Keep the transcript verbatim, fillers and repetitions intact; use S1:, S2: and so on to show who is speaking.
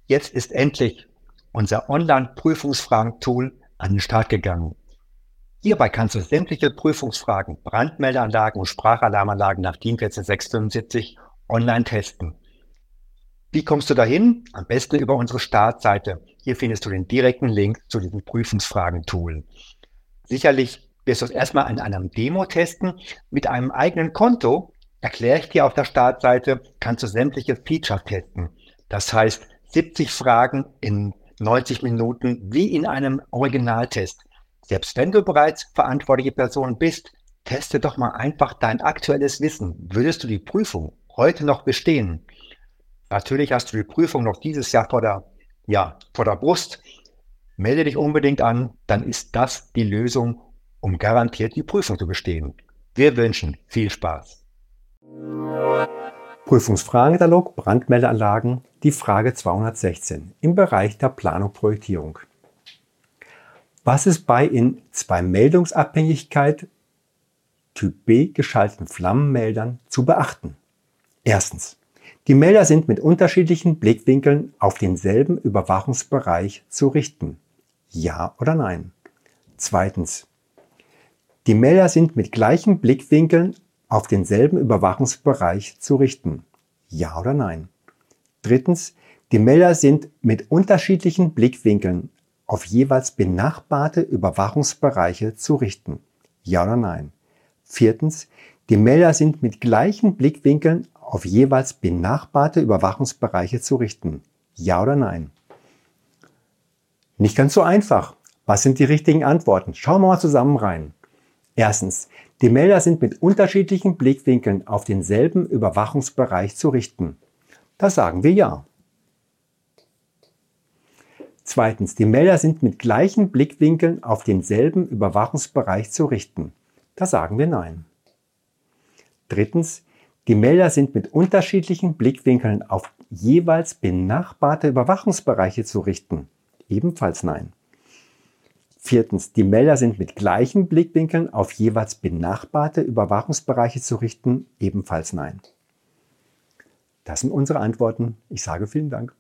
S1: Jetzt ist endlich unser Online-Prüfungsfragen-Tool an den Start gegangen. Hierbei kannst du sämtliche Prüfungsfragen, Brandmeldeanlagen und Sprachalarmanlagen nach DIN vierzehn sechs fünfundsiebzig online testen. Wie kommst du dahin? Am besten über unsere Startseite. Hier findest du den direkten Link zu diesem Prüfungsfragen-Tool. Sicherlich wirst du es erstmal in einem Demo testen. Mit einem eigenen Konto, erkläre ich dir auf der Startseite, kannst du sämtliche Features testen. Das heißt, siebzig Fragen in neunzig Minuten wie in einem Originaltest. Selbst wenn du bereits verantwortliche Person bist, teste doch mal einfach dein aktuelles Wissen. Würdest du die Prüfung heute noch bestehen? Natürlich hast du die Prüfung noch dieses Jahr vor der, ja, vor der Brust. Melde dich unbedingt an, dann ist das die Lösung, um garantiert die Prüfung zu bestehen. Wir wünschen viel Spaß.
S2: Prüfungsfragenkatalog Brandmeldeanlagen, die Frage zweihundertsechzehn im Bereich der Planung Projektierung. Was ist bei in zwei Meldungsabhängigkeit Typ B geschalteten Flammenmeldern zu beachten? Erstens. Die Melder sind mit unterschiedlichen Blickwinkeln auf denselben Überwachungsbereich zu richten. Ja oder nein? Zweitens. Die Melder sind mit gleichen Blickwinkeln auf denselben Überwachungsbereich zu richten. Ja oder nein? Drittens. Die Melder sind mit unterschiedlichen Blickwinkeln auf jeweils benachbarte Überwachungsbereiche zu richten. Ja oder nein? Viertens. Die Melder sind mit gleichen Blickwinkeln auf jeweils benachbarte Überwachungsbereiche zu richten. Ja oder nein? Nicht ganz so einfach. Was sind die richtigen Antworten? Schauen wir mal zusammen rein. Erstens. Die Melder sind mit unterschiedlichen Blickwinkeln auf denselben Überwachungsbereich zu richten. Da sagen wir ja. Zweitens. Die Melder sind mit gleichen Blickwinkeln auf denselben Überwachungsbereich zu richten. Da sagen wir nein. Drittens. Die Melder sind mit unterschiedlichen Blickwinkeln auf jeweils benachbarte Überwachungsbereiche zu richten. Ebenfalls nein. Viertens. Die Melder sind mit gleichen Blickwinkeln auf jeweils benachbarte Überwachungsbereiche zu richten. Ebenfalls nein. Das sind unsere Antworten. Ich sage vielen Dank.